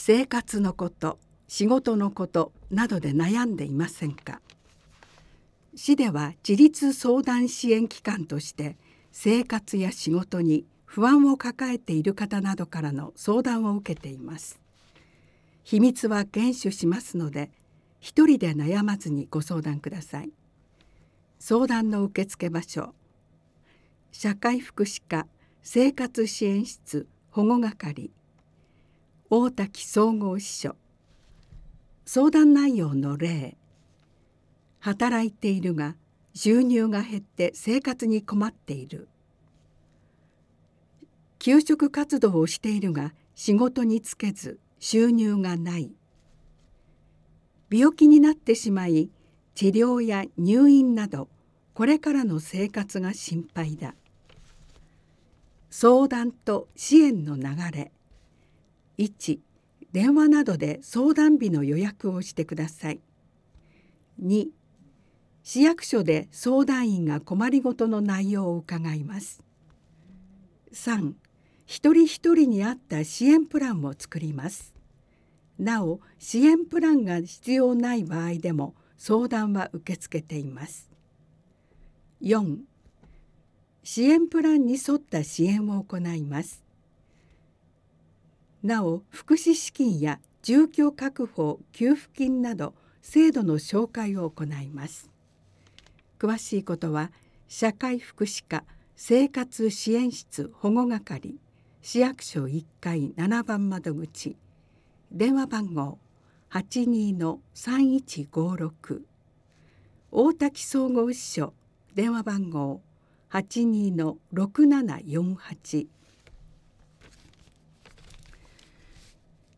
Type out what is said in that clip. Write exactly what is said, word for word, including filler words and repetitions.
生活のこと、仕事のことなどで悩んでいませんか？市では自立相談支援機関として生活や仕事に不安を抱えている方などからの相談を受けています。秘密は厳守しますので、一人で悩まずにご相談ください。相談の受付場所、社会福祉課生活支援室保護係、大滝総合支所。相談内容の例、働いているが収入が減って生活に困っている。求職活動をしているが仕事に就けず収入がない。病気になってしまい治療や入院などこれからの生活が心配だ。相談と支援の流れ。いち、電話などで相談日の予約をしてください。に、市役所で相談員が困りごとの内容を伺います。さん、一人一人に合った支援プランを作ります。なお、支援プランが必要ない場合でも相談は受け付けています。よん、支援プランに沿った支援を行います。なお、福祉資金や住居確保給付金など制度の紹介を行います。詳しいことは社会福祉課生活支援室保護係市役所いっかいななばん窓口、電話番号 はちにー さんいちごろく、大滝総合支所電話番号 はちにー ろくななよんはち